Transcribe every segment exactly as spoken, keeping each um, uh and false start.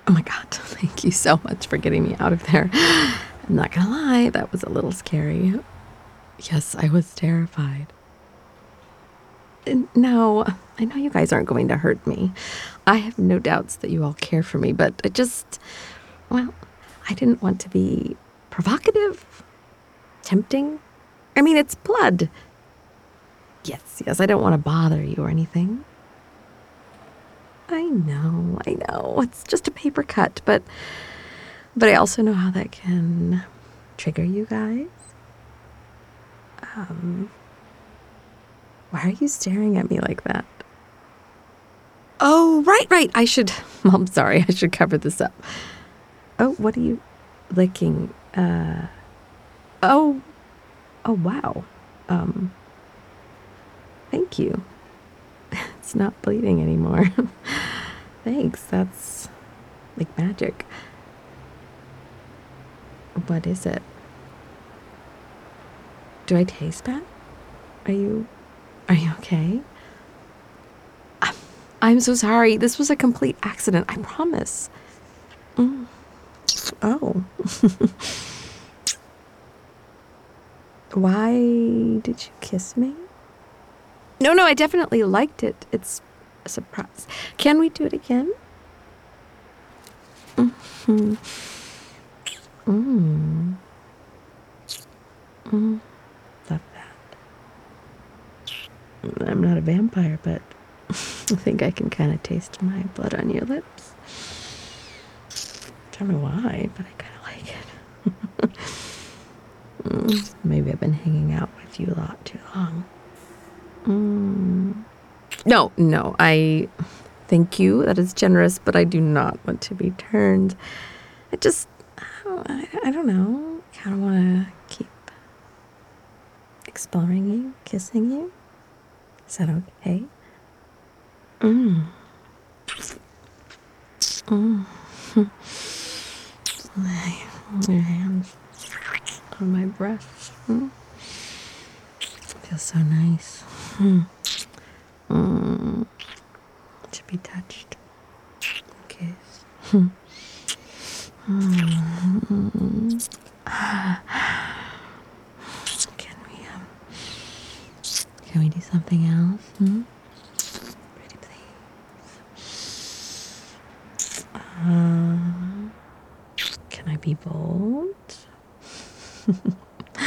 Oh my God, thank you so much for getting me out of there. I'm not gonna lie, that was a little scary. Yes, I was terrified. No, I know you guys aren't going to hurt me. I have no doubts that you all care for me, but I just, well, I didn't want to be provocative, tempting. I mean, it's blood. Yes, yes, I don't want to bother you or anything. I know, I know. It's just a paper cut, but but I also know how that can trigger you guys. Um, why are you staring at me like that? Oh, right, right. I should. Well, I'm sorry. I should cover this up. Oh, what are you licking? Uh. Oh. Oh, wow. Um. Thank you. It's not bleeding anymore. Thanks. That's like magic. What is it? Do I taste bad? Are you. Are you okay? I'm, I'm so sorry. This was a complete accident. I promise. Mm. Oh. Why did you kiss me? No, no, I definitely liked it. It's a surprise. Can we do it again? Mm-hmm. Mm. Mm. Love that. I'm not a vampire, but I think I can kind of taste my blood on your lips. Don't know why, but I kind of like it. mm, maybe I've been hanging out with you a lot too long. Mm. No, no, I thank you. That is generous, but I do not want to be turned. I just, I, I don't know. I kind of want to keep exploring you, kissing you. Is that okay? Mm. Mm. Your hands on my breast. Mm. Feels so nice. Mm. Mm. To be touched. Kiss. Mm. Mm. Can we um can we do something else? Hmm? Pretty please. Uh, can I be bold? And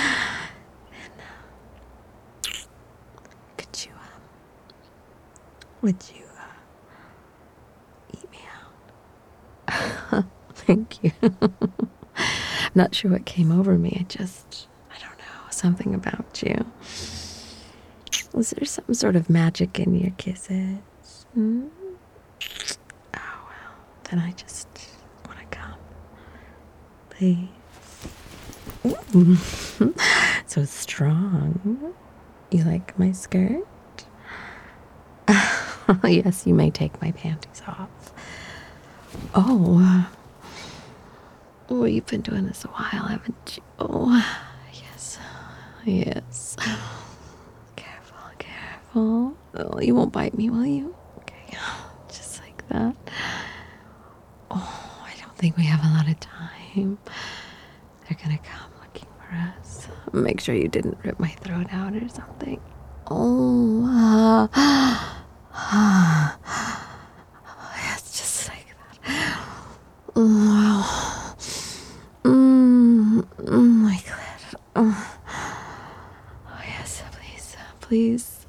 uh, could you um would you uh, eat me out? Thank you. I'm not sure what came over me. I just, I don't know, something about you. Was there some sort of magic in your kisses? Hmm? Oh, well, then I just want to come. Please. Ooh. So strong. You like my skirt? Yes, you may take my panties off. Oh. Oh, you've been doing this a while, haven't you? Oh, yes. Yes. Careful, careful. Oh, you won't bite me, will you? Okay. Just like that. Oh, I don't think we have a lot of time. They're gonna come looking for us. Make sure you didn't rip my throat out or something. Oh, uh, it's just like that. Oh, mm, mm, my clit. Oh. Oh, yes, please, please.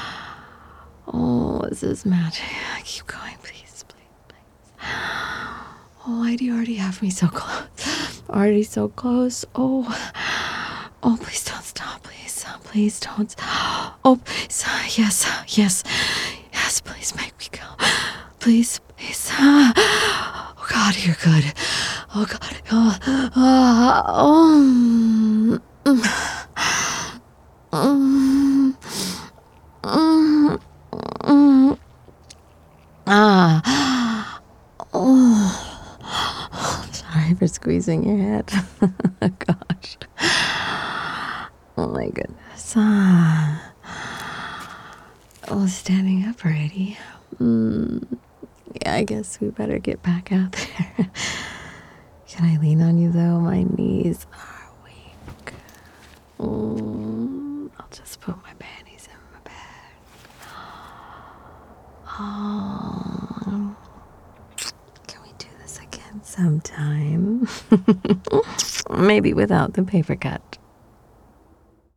Oh, this is magic. Keep going, please, please, please. Oh, why do you already have me so close? Already so close. Oh, oh, please don't stop, please. Please don't. Oh, please. Yes, yes, yes, please make me go. Please, please. Oh, God, you're good. Oh, God. Oh, oh, oh. Mm, mm, mm. Ah. Oh. Sorry for squeezing your head. Oh, gosh. Oh, my goodness. Ah. Oh, standing up already. Mm. I guess we better get back out there. Can I lean on you though? My knees are weak. Mm, I'll just put my panties in my bag. Oh, can we do this again sometime? Maybe without the paper cut.